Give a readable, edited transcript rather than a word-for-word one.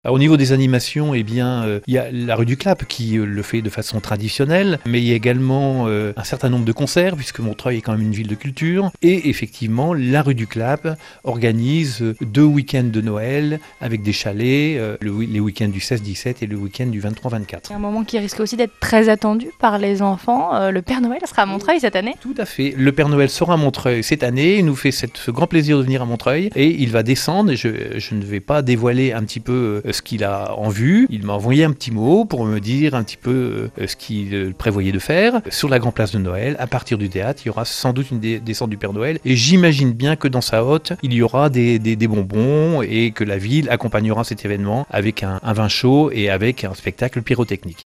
Au niveau des animations, il y a la rue du Clap qui le fait de façon traditionnelle, mais il y a également un certain nombre de concerts, puisque Montreuil est quand même une ville de culture. Et effectivement, la rue du Clap organise 2 week-ends de Noël avec des chalets, les week-ends du 16-17 et le week-end du 23-24. Un moment qui risque aussi d'être très attendu par les enfants. Le Père Noël sera à Montreuil cette année. Tout à fait. Le Père Noël sera à Montreuil cette année. Il nous fait ce grand plaisir de venir à Montreuil et il va descendre. Et je ne vais pas dévoiler un petit peu ce qu'il a en vue. Il m'a envoyé un petit mot pour me dire un petit peu ce qu'il prévoyait de faire. Sur la grande place de Noël, à partir du théâtre, il y aura sans doute une descente du Père Noël. Et j'imagine bien que dans sa hotte, il y aura des bonbons et que la ville accompagnera cet événement avec un vin chaud et avec un spectacle pyrotechnique.